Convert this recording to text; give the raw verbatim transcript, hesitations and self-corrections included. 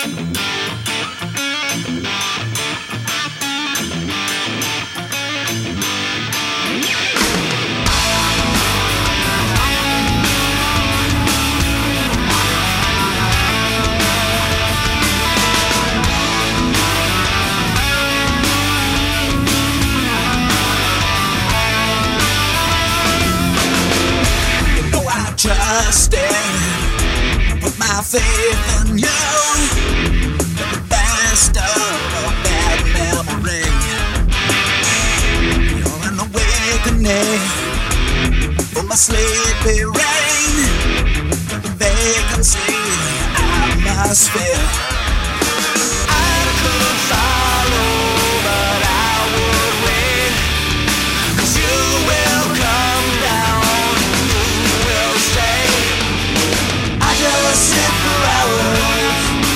Trusted, put my faith in you. The best of a bad memory. You're an awakening from my sleepy rain. The vacancy I must feel.